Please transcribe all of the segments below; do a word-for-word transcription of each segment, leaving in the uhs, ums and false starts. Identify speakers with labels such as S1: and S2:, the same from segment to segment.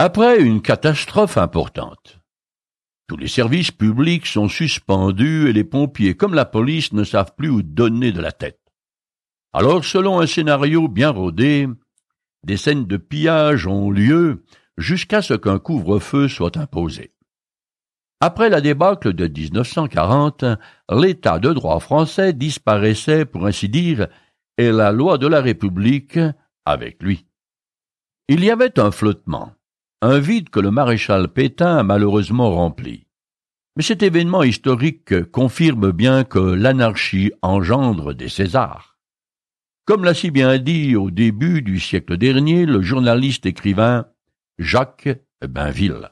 S1: Après une catastrophe importante, tous les services publics sont suspendus et les pompiers comme la police ne savent plus où donner de la tête. Alors, selon un scénario bien rodé, des scènes de pillage ont lieu jusqu'à ce qu'un couvre-feu soit imposé. Après la débâcle de dix-neuf cent quarante, l'état de droit français disparaissait, pour ainsi dire, et la loi de la République avec lui. Il y avait un flottement, un vide que le maréchal Pétain a malheureusement rempli. Mais cet événement historique confirme bien que l'anarchie engendre des Césars. Comme l'a si bien dit au début du siècle dernier le journaliste écrivain Jacques Bainville.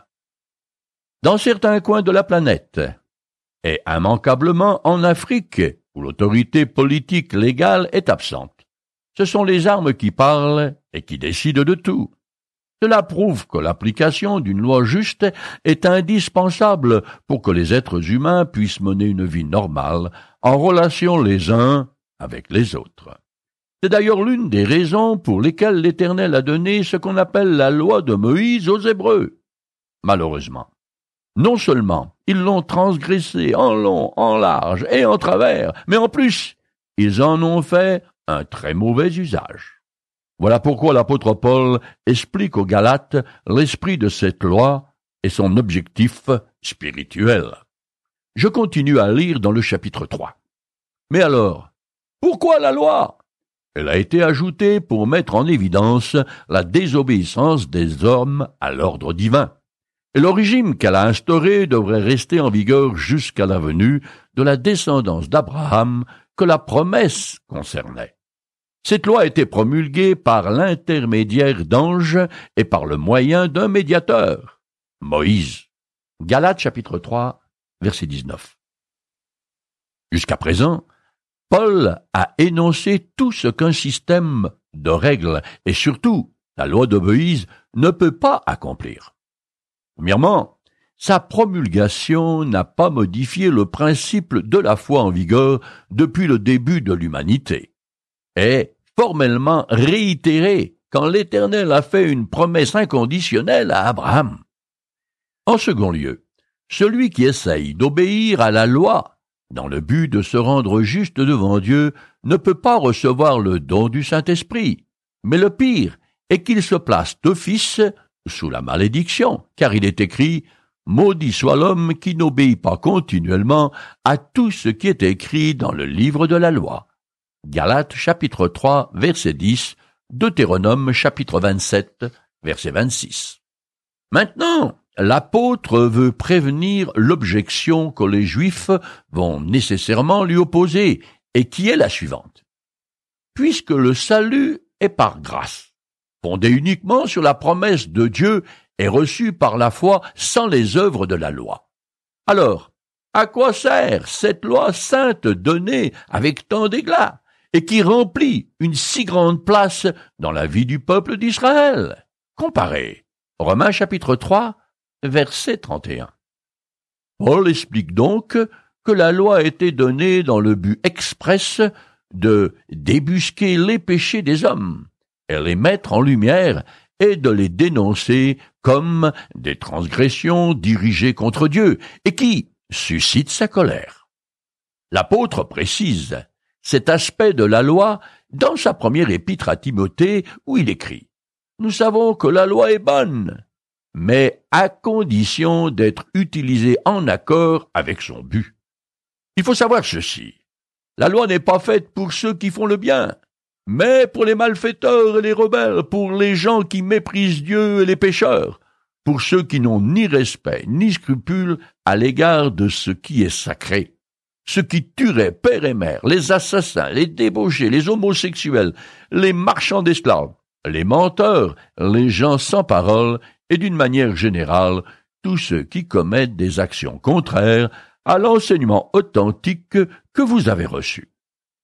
S1: Dans certains coins de la planète, et immanquablement en Afrique, où l'autorité politique légale est absente, ce sont les armes qui parlent et qui décident de tout. Cela prouve que l'application d'une loi juste est indispensable pour que les êtres humains puissent mener une vie normale en relation les uns avec les autres. C'est d'ailleurs l'une des raisons pour lesquelles l'Éternel a donné ce qu'on appelle la loi de Moïse aux Hébreux. Malheureusement, non seulement ils l'ont transgressée en long, en large et en travers, mais en plus, ils en ont fait un très mauvais usage. Voilà pourquoi l'apôtre Paul explique aux Galates l'esprit de cette loi et son objectif spirituel. Je continue à lire dans le chapitre trois. Mais alors, pourquoi la loi? Elle a été ajoutée pour mettre en évidence la désobéissance des hommes à l'ordre divin. Et le régime qu'elle a instauré devrait rester en vigueur jusqu'à la venue de la descendance d'Abraham que la promesse concernait. Cette loi a été promulguée par l'intermédiaire d'anges et par le moyen d'un médiateur, Moïse. Galates chapitre trois, verset dix-neuf. Jusqu'à présent, Paul a énoncé tout ce qu'un système de règles et surtout la loi de Moïse ne peut pas accomplir. Premièrement, sa promulgation n'a pas modifié le principe de la foi en vigueur depuis le début de l'humanité, et formellement réitéré quand l'Éternel a fait une promesse inconditionnelle à Abraham. En second lieu, celui qui essaye d'obéir à la loi dans le but de se rendre juste devant Dieu ne peut pas recevoir le don du Saint-Esprit, mais le pire est qu'il se place d'office sous la malédiction, car il est écrit « Maudit soit l'homme qui n'obéit pas continuellement à tout ce qui est écrit dans le livre de la loi. » Galates chapitre trois, verset dix, Deutéronome chapitre vingt-sept, verset vingt-six. Maintenant, l'apôtre veut prévenir l'objection que les Juifs vont nécessairement lui opposer, et qui est la suivante. Puisque le salut est par grâce, fondé uniquement sur la promesse de Dieu et reçu par la foi sans les œuvres de la loi. Alors, à quoi sert cette loi sainte donnée avec tant d'éclat et qui remplit une si grande place dans la vie du peuple d'Israël? Comparez Romains chapitre trois, verset trente et un. Paul explique donc que la loi a été donnée dans le but express de débusquer les péchés des hommes, et les mettre en lumière et de les dénoncer comme des transgressions dirigées contre Dieu et qui suscitent sa colère. L'apôtre précise cet aspect de la loi dans sa première épître à Timothée où il écrit « Nous savons que la loi est bonne, mais à condition d'être utilisée en accord avec son but. » Il faut savoir ceci, la loi n'est pas faite pour ceux qui font le bien, mais pour les malfaiteurs et les rebelles, pour les gens qui méprisent Dieu et les pécheurs, pour ceux qui n'ont ni respect ni scrupule à l'égard de ce qui est sacré, ceux qui tueraient père et mère, les assassins, les débauchés, les homosexuels, les marchands d'esclaves, les menteurs, les gens sans parole et d'une manière générale, tous ceux qui commettent des actions contraires à l'enseignement authentique que vous avez reçu.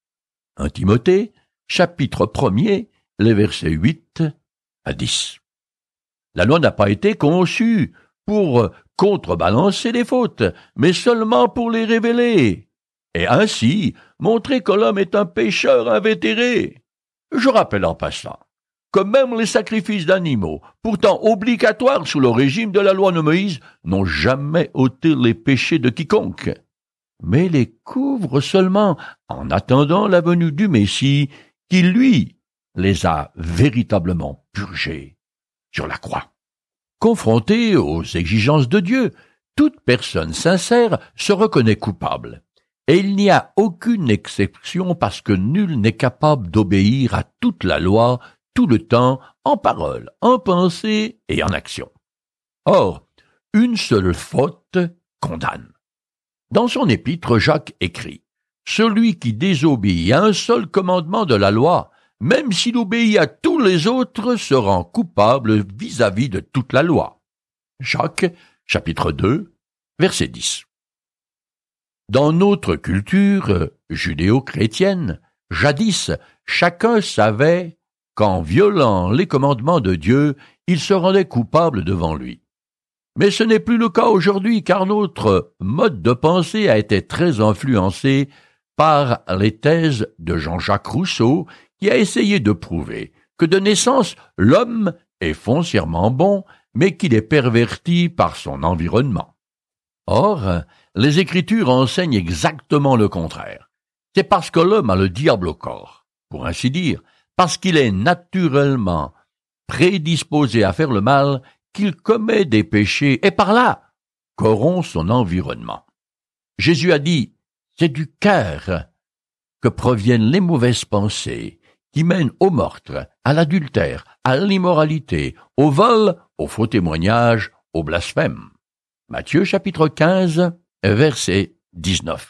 S1: un Timothée, chapitre premier, les versets huit à dix. La loi n'a pas été conçue pour contrebalancer les fautes, mais seulement pour les révéler, et ainsi montrer que l'homme est un pécheur invétéré. Je rappelle en passant comme même les sacrifices d'animaux, pourtant obligatoires sous le régime de la loi de Moïse, n'ont jamais ôté les péchés de quiconque, mais les couvrent seulement en attendant la venue du Messie qui, lui, les a véritablement purgés sur la croix. Confrontée aux exigences de Dieu, toute personne sincère se reconnaît coupable. Et il n'y a aucune exception parce que nul n'est capable d'obéir à toute la loi tout le temps, en parole, en pensée et en action. Or, une seule faute condamne. Dans son épître, Jacques écrit « Celui qui désobéit à un seul commandement de la loi, même s'il obéit à tous les autres, se rend coupable vis-à-vis de toute la loi. » Jacques, chapitre deux, verset dix. Dans notre culture judéo-chrétienne, jadis, chacun savait qu'en violant les commandements de Dieu, il se rendait coupable devant lui. Mais ce n'est plus le cas aujourd'hui, car notre mode de pensée a été très influencé par les thèses de Jean-Jacques Rousseau, qui a essayé de prouver que de naissance, l'homme est foncièrement bon, mais qu'il est perverti par son environnement. Or, les Écritures enseignent exactement le contraire. C'est parce que l'homme a le diable au corps, pour ainsi dire, parce qu'il est naturellement prédisposé à faire le mal, qu'il commet des péchés et par là corrompt son environnement. Jésus a dit « C'est du cœur que proviennent les mauvaises pensées qui mènent au meurtre, à l'adultère, à l'immoralité, au vol, au faux témoignage, au blasphème. » Matthieu chapitre quinze, verset dix-neuf.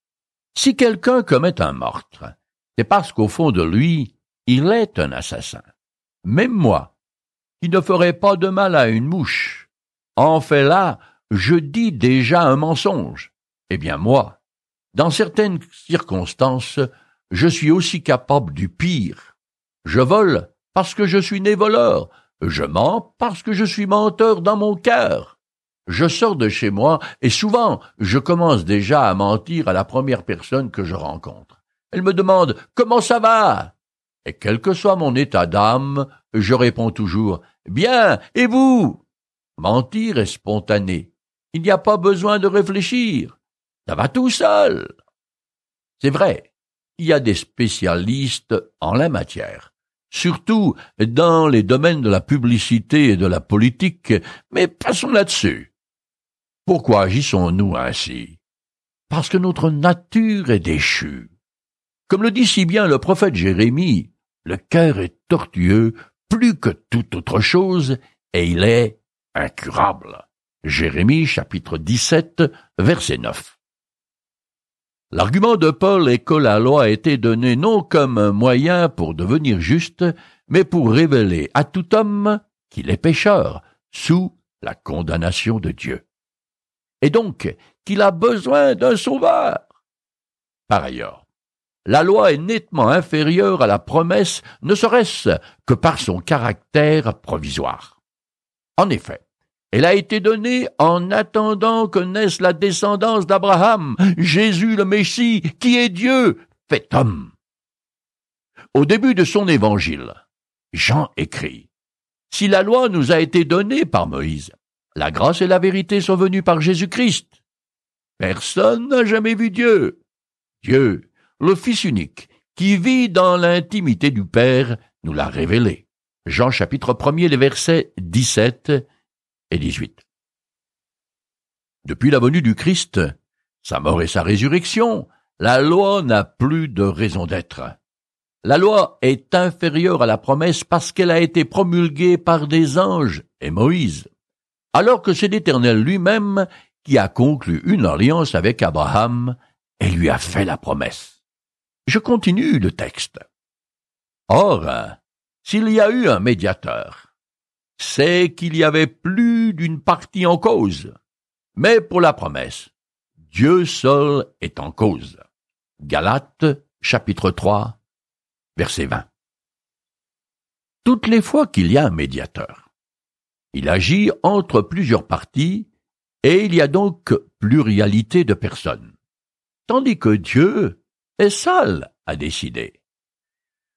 S1: Si quelqu'un commet un meurtre, c'est parce qu'au fond de lui, il est un assassin. Même moi, qui ne ferai pas de mal à une mouche, en fait là, je dis déjà un mensonge. Eh bien moi, dans certaines circonstances, je suis aussi capable du pire. Je vole parce que je suis né voleur. Je mens parce que je suis menteur dans mon cœur. Je sors de chez moi et souvent, je commence déjà à mentir à la première personne que je rencontre. Elle me demande « Comment ça va ?» Et quel que soit mon état d'âme, je réponds toujours « Bien, et vous ?» Mentir est spontané. Il n'y a pas besoin de réfléchir. Ça va tout seul. C'est vrai, il y a des spécialistes en la matière, surtout dans les domaines de la publicité et de la politique, mais passons là-dessus. Pourquoi agissons-nous ainsi? Parce que notre nature est déchue. Comme le dit si bien le prophète Jérémie, le cœur est tortueux plus que toute autre chose, et il est incurable. Jérémie chapitre dix-sept, verset neuf. L'argument de Paul est que la loi a été donnée non comme un moyen pour devenir juste, mais pour révéler à tout homme qu'il est pécheur, sous la condamnation de Dieu. Et donc qu'il a besoin d'un sauveur. Par ailleurs, la loi est nettement inférieure à la promesse, ne serait-ce que par son caractère provisoire. En effet, elle a été donnée en attendant que naisse la descendance d'Abraham, Jésus le Messie, qui est Dieu, fait homme. Au début de son évangile, Jean écrit « Si la loi nous a été donnée par Moïse, la grâce et la vérité sont venues par Jésus-Christ. Personne n'a jamais vu Dieu. Dieu, le Fils unique, qui vit dans l'intimité du Père, nous l'a révélé. » Jean chapitre premier, les versets dix-sept et dix-huit. Depuis la venue du Christ, sa mort et sa résurrection, la loi n'a plus de raison d'être. La loi est inférieure à la promesse parce qu'elle a été promulguée par des anges et Moïse, alors que c'est l'Éternel lui-même qui a conclu une alliance avec Abraham et lui a fait la promesse. Je continue le texte. Or, s'il y a eu un médiateur, c'est qu'il y avait plus d'une partie en cause. Mais pour la promesse, Dieu seul est en cause. Galates, chapitre trois, verset vingt. Toutes les fois qu'il y a un médiateur, il agit entre plusieurs parties et il y a donc pluralité de personnes, tandis que Dieu est seul à décider.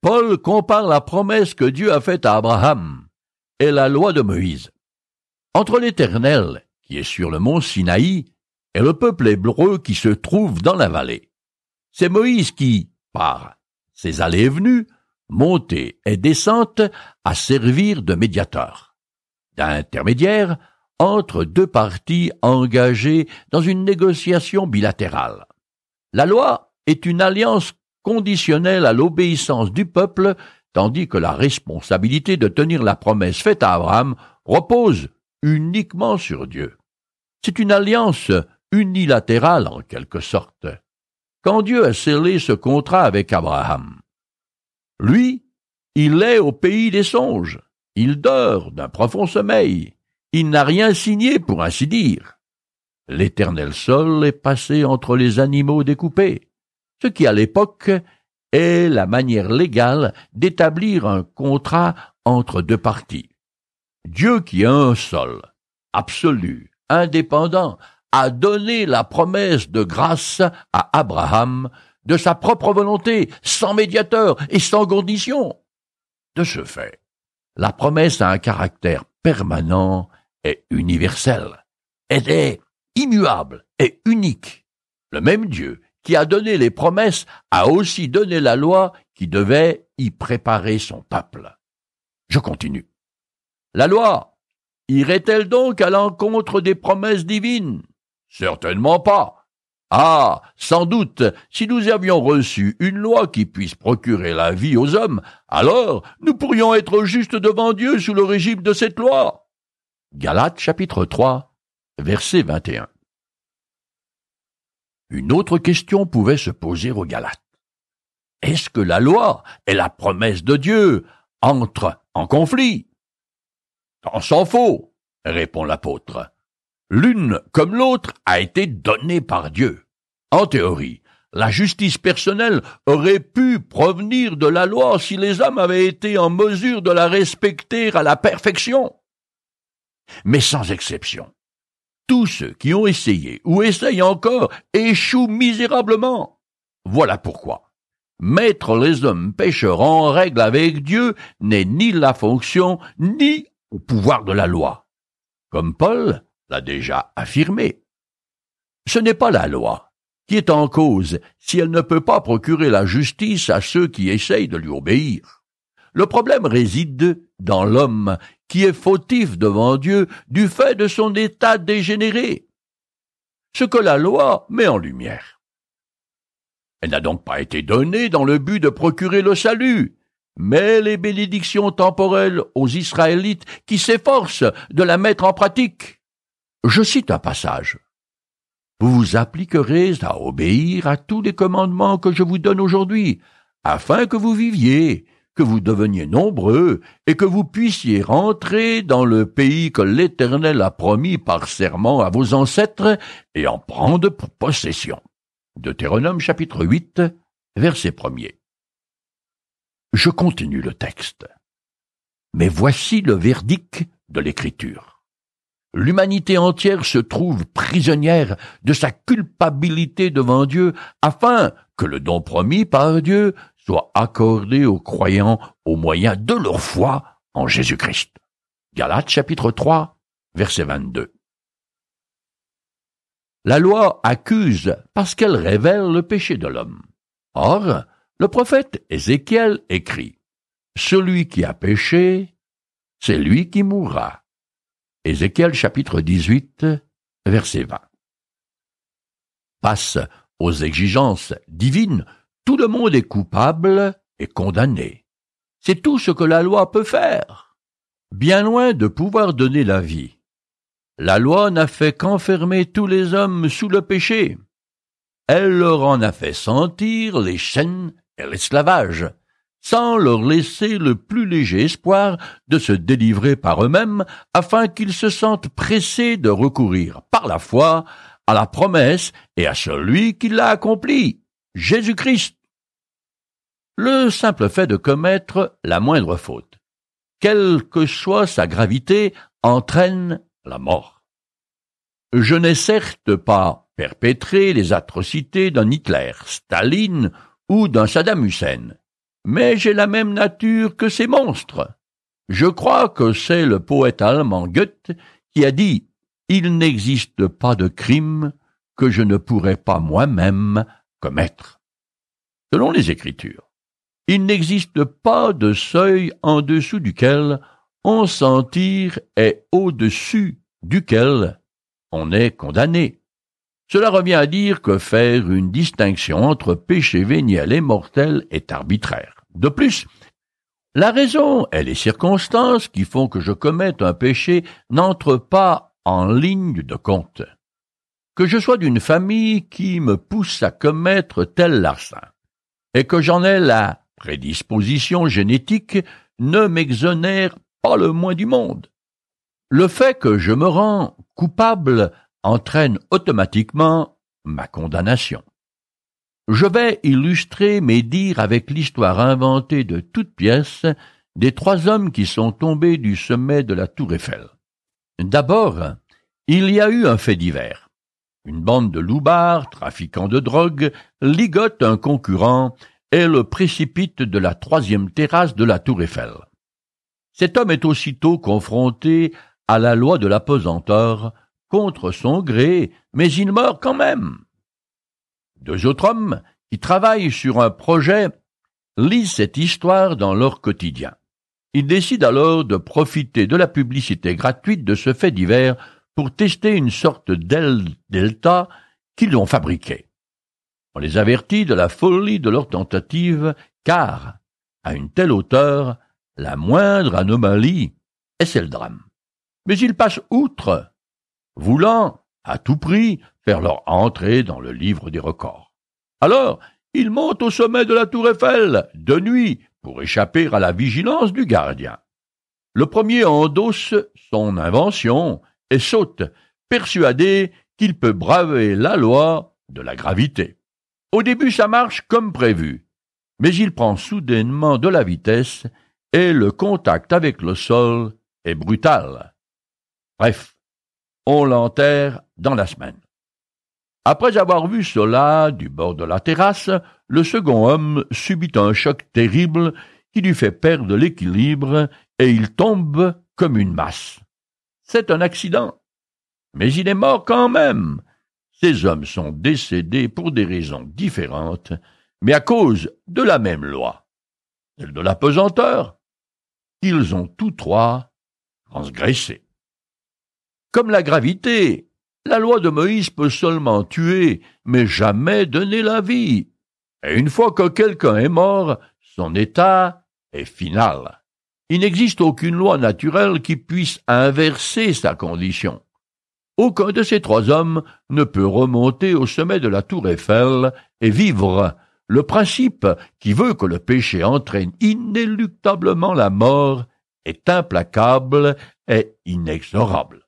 S1: Paul compare la promesse que Dieu a faite à Abraham et la loi de Moïse. Entre l'Éternel, qui est sur le mont Sinaï, et le peuple hébreu qui se trouve dans la vallée, c'est Moïse qui, par ses allées et venues, montées et descentes, a servir de médiateur, d'intermédiaire entre deux parties engagées dans une négociation bilatérale. La loi est une alliance conditionnelle à l'obéissance du peuple, tandis que la responsabilité de tenir la promesse faite à Abraham repose uniquement sur Dieu. C'est une alliance unilatérale en quelque sorte. Quand Dieu a scellé ce contrat avec Abraham, lui, il est au pays des songes, il dort d'un profond sommeil, il n'a rien signé pour ainsi dire. L'Éternel seul est passé entre les animaux découpés, ce qui à l'époque est la manière légale d'établir un contrat entre deux parties. Dieu qui est un seul, absolu, indépendant, a donné la promesse de grâce à Abraham de sa propre volonté, sans médiateur et sans condition. De ce fait, la promesse a un caractère permanent et universel. Elle est immuable et unique. Le même Dieu qui a donné les promesses a aussi donné la loi qui devait y préparer son peuple. Je continue. La loi irait-elle donc à l'encontre des promesses divines? Certainement pas. Ah, sans doute, si nous avions reçu une loi qui puisse procurer la vie aux hommes, alors nous pourrions être justes devant Dieu sous le régime de cette loi. Galates chapitre trois, verset vingt et un. Une autre question pouvait se poser aux Galates. Est-ce que la loi et la promesse de Dieu entrent en conflit? Tant s'en faut, répond l'apôtre. L'une comme l'autre a été donnée par Dieu. En théorie, la justice personnelle aurait pu provenir de la loi si les hommes avaient été en mesure de la respecter à la perfection. Mais sans exception, tous ceux qui ont essayé ou essayent encore échouent misérablement. Voilà pourquoi mettre les hommes pécheurs en règle avec Dieu n'est ni la fonction ni au pouvoir de la loi. Comme Paul l'a déjà affirmé. Ce n'est pas la loi qui est en cause si elle ne peut pas procurer la justice à ceux qui essayent de lui obéir. Le problème réside dans l'homme qui est fautif devant Dieu du fait de son état dégénéré, ce que la loi met en lumière. Elle n'a donc pas été donnée dans le but de procurer le salut, mais les bénédictions temporelles aux Israélites qui s'efforcent de la mettre en pratique. Je cite un passage. « Vous vous appliquerez à obéir à tous les commandements que je vous donne aujourd'hui, afin que vous viviez, que vous deveniez nombreux, et que vous puissiez rentrer dans le pays que l'Éternel a promis par serment à vos ancêtres, et en prendre pour possession. » Deutéronome chapitre huit, verset premier. Je continue le texte. Mais voici le verdict de l'Écriture. L'humanité entière se trouve prisonnière de sa culpabilité devant Dieu afin que le don promis par Dieu soit accordé aux croyants au moyen de leur foi en Jésus-Christ. Galates chapitre trois, verset vingt-deux. La loi accuse parce qu'elle révèle le péché de l'homme. Or, le prophète Ézéchiel écrit « Celui qui a péché, c'est lui qui mourra. » Ézéchiel chapitre dix-huit, verset vingt. Face aux exigences divines, tout le monde est coupable et condamné. C'est tout ce que la loi peut faire. Bien loin de pouvoir donner la vie, la loi n'a fait qu'enfermer tous les hommes sous le péché. Elle leur en a fait sentir les chaînes et l'esclavage, sans leur laisser le plus léger espoir de se délivrer par eux-mêmes, afin qu'ils se sentent pressés de recourir par la foi à la promesse et à celui qui l'a accomplie, Jésus-Christ. Le simple fait de commettre la moindre faute, quelle que soit sa gravité, entraîne la mort. Je n'ai certes pas perpétré les atrocités d'un Hitler, Staline ou d'un Saddam Hussein, mais j'ai la même nature que ces monstres. Je crois que c'est le poète allemand Goethe qui a dit « Il n'existe pas de crime que je ne pourrais pas moi-même commettre. » Selon les Écritures, il n'existe pas de seuil en dessous duquel on s'en tire et au-dessus duquel on est condamné. Cela revient à dire que faire une distinction entre péché véniel et mortel est arbitraire. De plus, la raison et les circonstances qui font que je commette un péché n'entrent pas en ligne de compte. Que je sois d'une famille qui me pousse à commettre tel larcin, et que j'en ai la prédisposition génétique, ne m'exonère pas le moins du monde. Le fait que je me rends coupable entraîne automatiquement ma condamnation. Je vais illustrer mes dires avec l'histoire inventée de toutes pièces des trois hommes qui sont tombés du sommet de la tour Eiffel. D'abord, il y a eu un fait divers. Une bande de loupards, trafiquants de drogue, ligote un concurrent et le précipite de la troisième terrasse de la tour Eiffel. Cet homme est aussitôt confronté à la loi de l'apesanteur, contre son gré, mais il meurt quand même. Deux autres hommes, qui travaillent sur un projet, lisent cette histoire dans leur quotidien. Ils décident alors de profiter de la publicité gratuite de ce fait divers pour tester une sorte d'aile delta qu'ils ont fabriquée. On les avertit de la folie de leur tentative, car, à une telle hauteur, la moindre anomalie, et c'est le drame. Mais ils passent outre, voulant, à tout prix, faire leur entrée dans le livre des records. Alors, ils montent au sommet de la tour Eiffel, de nuit, pour échapper à la vigilance du gardien. Le premier endosse son invention et saute, persuadé qu'il peut braver la loi de la gravité. Au début, ça marche comme prévu, mais il prend soudainement de la vitesse et le contact avec le sol est brutal. Bref, on l'enterre dans la semaine. Après avoir vu cela du bord de la terrasse, le second homme subit un choc terrible qui lui fait perdre l'équilibre et il tombe comme une masse. C'est un accident, mais il est mort quand même. Ces hommes sont décédés pour des raisons différentes, mais à cause de la même loi, celle de l'apesanteur, qu'ils ont tous trois transgressé. Comme la gravité, la loi de Moïse peut seulement tuer, mais jamais donner la vie. Et une fois que quelqu'un est mort, son état est final. Il n'existe aucune loi naturelle qui puisse inverser sa condition. Aucun de ces trois hommes ne peut remonter au sommet de la tour Eiffel et vivre le principe qui veut que le péché entraîne inéluctablement la mort est implacable et inexorable.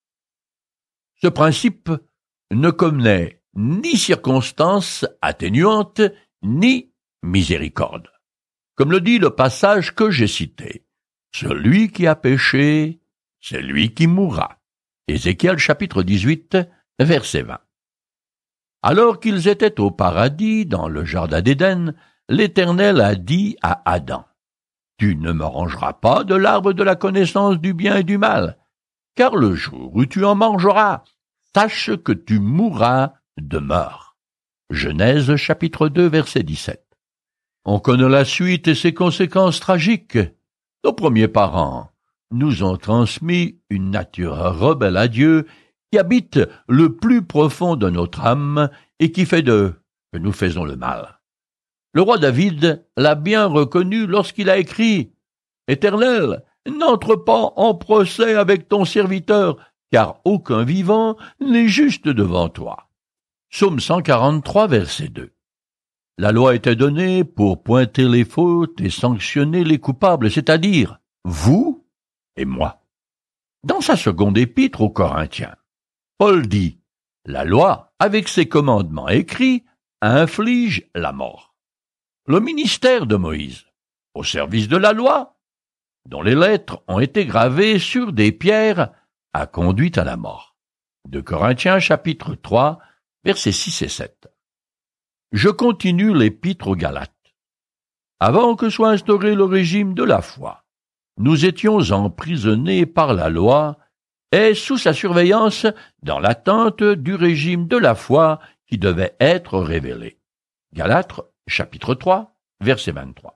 S1: Ce principe ne connaît ni circonstances atténuantes, ni miséricorde. Comme le dit le passage que j'ai cité, « Celui qui a péché, c'est lui qui mourra ». Ézéchiel chapitre dix-huit, verset vingt. Alors qu'ils étaient au paradis, dans le jardin d'Éden, l'Éternel a dit à Adam, « Tu ne mangeras pas de l'arbre de la connaissance du bien et du mal, car le jour où tu en mangeras, sache que tu mourras de mort. » Genèse chapitre deux, verset dix-sept. On connaît la suite et ses conséquences tragiques. Nos premiers parents nous ont transmis une nature rebelle à Dieu qui habite le plus profond de notre âme et qui fait de que nous faisons le mal. Le roi David l'a bien reconnu lorsqu'il a écrit « Éternel, n'entre pas en procès avec ton serviteur, car aucun vivant n'est juste devant toi. » Psaume cent quarante-trois, verset deux. La loi était donnée pour pointer les fautes et sanctionner les coupables, c'est-à-dire vous et moi. Dans sa seconde épître aux Corinthiens, Paul dit « La loi, avec ses commandements écrits, inflige la mort. » Le ministère de Moïse, au service de la loi, dont les lettres ont été gravées sur des pierres, a conduit à la mort. deux Corinthiens chapitre trois, versets six et sept. Je continue l'épître aux Galates. avant que soit instauré le régime de la foi. Nous étions emprisonnés par la loi et sous sa surveillance dans l'attente du régime de la foi qui devait être révélé. Galates, chapitre trois, verset vingt-trois.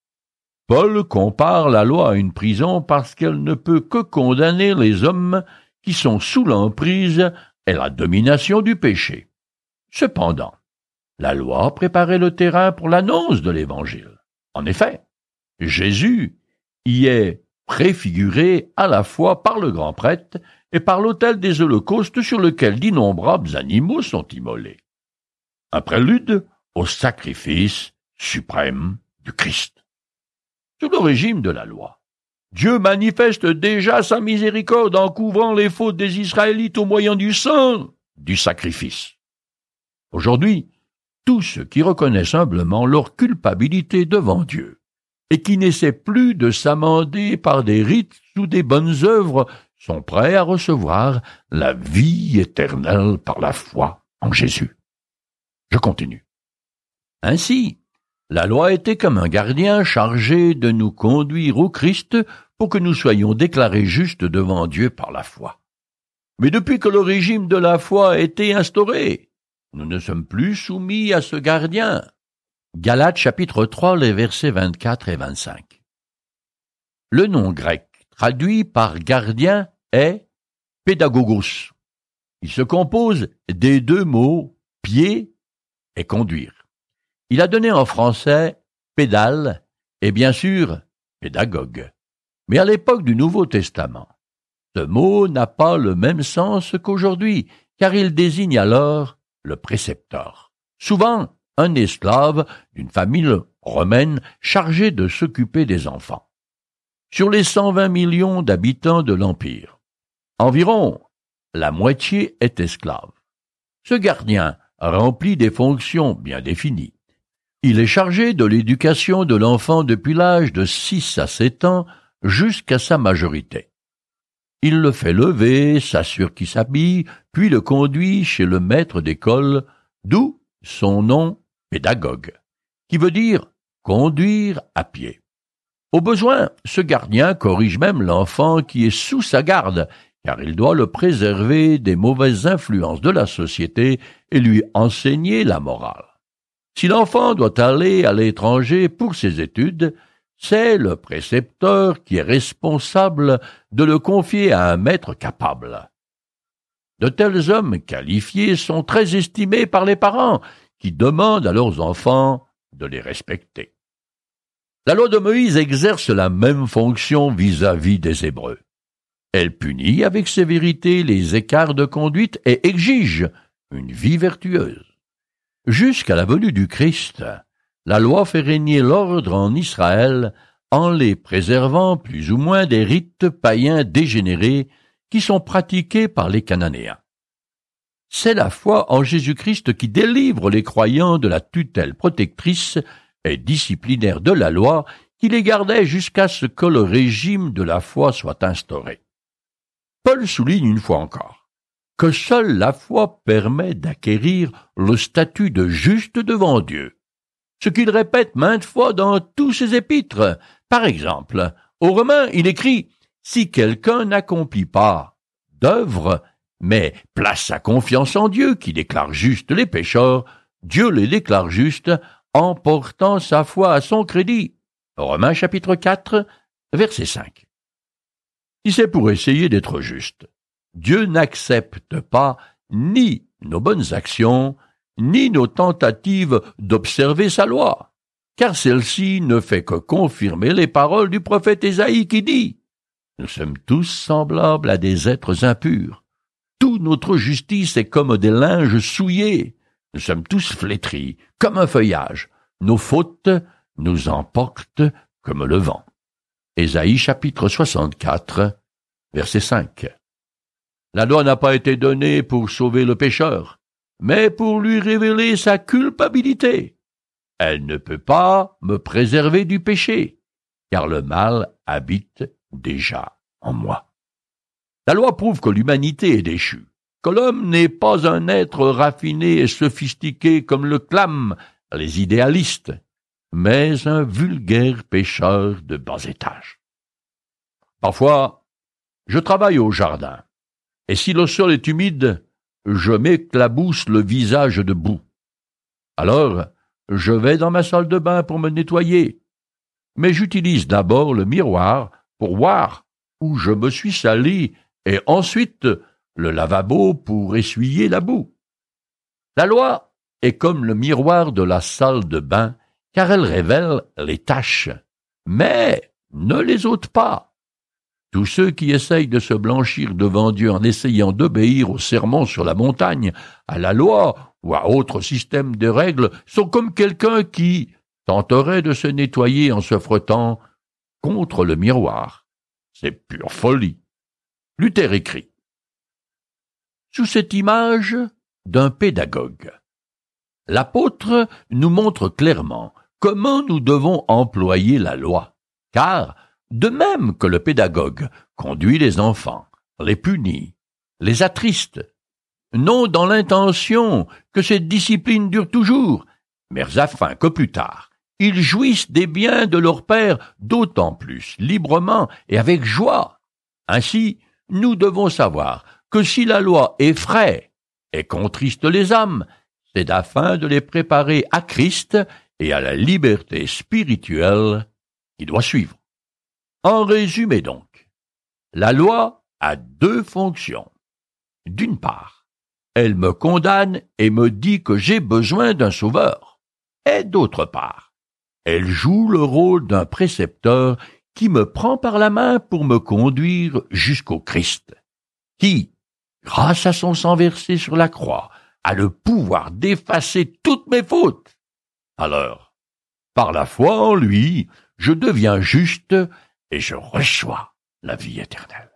S1: Paul compare la loi à une prison parce qu'elle ne peut que condamner les hommes qui sont sous l'emprise et la domination du péché. Cependant, la loi préparait le terrain pour l'annonce de l'Évangile. En effet, Jésus y est préfiguré à la fois par le grand prêtre et par l'autel des holocaustes sur lequel d'innombrables animaux sont immolés. Un prélude au sacrifice suprême du Christ. Sous le régime de la loi, Dieu manifeste déjà sa miséricorde en couvrant les fautes des Israélites au moyen du sang du sacrifice. Aujourd'hui, tous ceux qui reconnaissent humblement leur culpabilité devant Dieu et qui n'essaient plus de s'amender par des rites ou des bonnes œuvres sont prêts à recevoir la vie éternelle par la foi en Jésus. Je continue. Ainsi, la loi était comme un gardien chargé de nous conduire au Christ pour que nous soyons déclarés justes devant Dieu par la foi. Mais depuis que le régime de la foi a été instauré, nous ne sommes plus soumis à ce gardien. Galates chapitre trois, les versets vingt-quatre et vingt-cinq. Le nom grec traduit par gardien est pédagogos. Il se compose des deux mots pied et conduire. Il a donné en français pédale et bien sûr pédagogue. Mais à l'époque du Nouveau Testament, ce mot n'a pas le même sens qu'aujourd'hui, car il désigne alors le précepteur. Souvent, un esclave d'une famille romaine chargé de s'occuper des enfants. Sur les cent vingt millions d'habitants de l'Empire, environ la moitié est esclave. Ce gardien remplit des fonctions bien définies. Il est chargé de l'éducation de l'enfant depuis l'âge de six à sept ans jusqu'à sa majorité. Il le fait lever, s'assure qu'il s'habille, puis le conduit chez le maître d'école, d'où son nom pédagogue, qui veut dire conduire à pied. Au besoin, ce gardien corrige même l'enfant qui est sous sa garde, car il doit le préserver des mauvaises influences de la société et lui enseigner la morale. Si l'enfant doit aller à l'étranger pour ses études, c'est le précepteur qui est responsable de le confier à un maître capable. De tels hommes qualifiés sont très estimés par les parents, qui demandent à leurs enfants de les respecter. La loi de Moïse exerce la même fonction vis-à-vis des Hébreux. Elle punit avec sévérité les écarts de conduite et exige une vie vertueuse. Jusqu'à la venue du Christ, la loi fait régner l'ordre en Israël en les préservant plus ou moins des rites païens dégénérés qui sont pratiqués par les Cananéens. C'est la foi en Jésus-Christ qui délivre les croyants de la tutelle protectrice et disciplinaire de la loi qui les gardait jusqu'à ce que le régime de la foi soit instauré. Paul souligne une fois encore que seule la foi permet d'acquérir le statut de juste devant Dieu, ce qu'il répète maintes fois dans tous ses épîtres. Par exemple, aux Romains, il écrit « Si quelqu'un n'accomplit pas d'œuvre, mais place sa confiance en Dieu qui déclare juste les pécheurs, Dieu les déclare justes en portant sa foi à son crédit. » Romains chapitre quatre, verset cinq. Si c'est pour essayer d'être juste, Dieu n'accepte pas ni nos bonnes actions, ni nos tentatives d'observer sa loi, car celle-ci ne fait que confirmer les paroles du prophète Ésaïe qui dit « Nous sommes tous semblables à des êtres impurs. Toute notre justice est comme des linges souillés. Nous sommes tous flétris, comme un feuillage. Nos fautes nous emportent comme le vent. » Ésaïe chapitre soixante-quatre, verset cinq. La loi n'a pas été donnée pour sauver le pécheur, mais pour lui révéler sa culpabilité. Elle ne peut pas me préserver du péché, car le mal habite déjà en moi. La loi prouve que l'humanité est déchue, que l'homme n'est pas un être raffiné et sophistiqué comme le clament les idéalistes, mais un vulgaire pêcheur de bas étage. Parfois, je travaille au jardin, et si le sol est humide, je m'éclabousse le visage de boue. Alors, je vais dans ma salle de bain pour me nettoyer, mais j'utilise d'abord le miroir pour voir où je me suis salé et ensuite le lavabo pour essuyer la boue. La loi est comme le miroir de la salle de bain car elle révèle les taches, mais ne les ôte pas. Tous ceux qui essayent de se blanchir devant Dieu en essayant d'obéir au sermon sur la montagne, à la loi ou à autre système de règles sont comme quelqu'un qui tenterait de se nettoyer en se frottant contre le miroir. C'est pure folie. Luther écrit. Sous cette image d'un pédagogue, l'apôtre nous montre clairement comment nous devons employer la loi, car de même que le pédagogue conduit les enfants, les punit, les attriste, non dans l'intention que cette discipline dure toujours, mais afin que plus tard, ils jouissent des biens de leur Père d'autant plus librement et avec joie. Ainsi, nous devons savoir que si la loi effraie et contriste les âmes, c'est afin de les préparer à Christ et à la liberté spirituelle qui doit suivre. En résumé donc, la loi a deux fonctions. D'une part, elle me condamne et me dit que j'ai besoin d'un sauveur. Et d'autre part, elle joue le rôle d'un précepteur qui me prend par la main pour me conduire jusqu'au Christ, qui, grâce à son sang versé sur la croix, a le pouvoir d'effacer toutes mes fautes. Alors, par la foi en lui, je deviens juste et je reçois la vie éternelle.